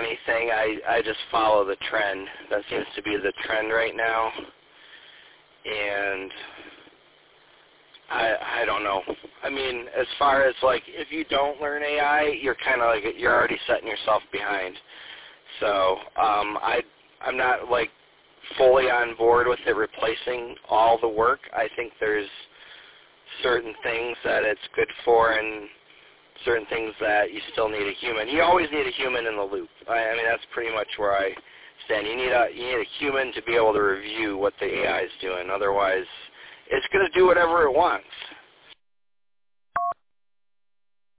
anything. I just follow the trend. That seems to be the trend right now. And I don't know. I mean, as far as like if you don't learn AI, you're kind of like you're already setting yourself behind. So I'm not like fully on board with it replacing all the work. I think there's certain things that it's good for and certain things that you still need a human. You always need a human in the loop. I mean, that's pretty much where I stand. You need a human to be able to review what the AI is doing. Otherwise, it's going to do whatever it wants.